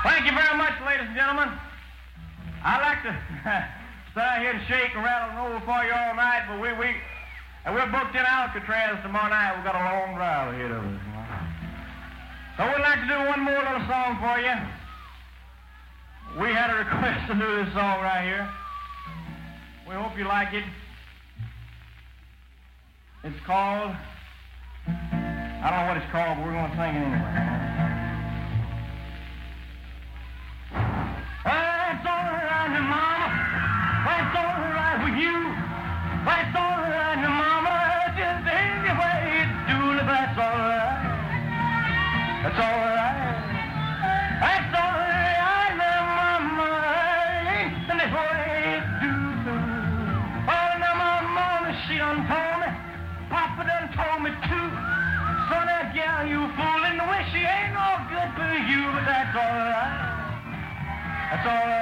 Thank you very much, ladies and gentlemen. I'd like to stay here to shake and rattle and roll for you all night, but we're booked in Alcatraz tomorrow night. We've got a long drive ahead of us. So we'd like to do one more little song for you. We had a request to do this song right here. We hope you like it. It's called, I don't know what it's called, but we're going to sing it anyway. That's all right, Mama. That's all right with you. That's all right, Mama. Just any way you do it, that's all right. That's all right. That's all right, Mama. And that's what it do. Oh, now my mama, she done told me. Papa done told me too. Son, that gal you fooling the way she ain't no good for you, but that's all right. That's all right.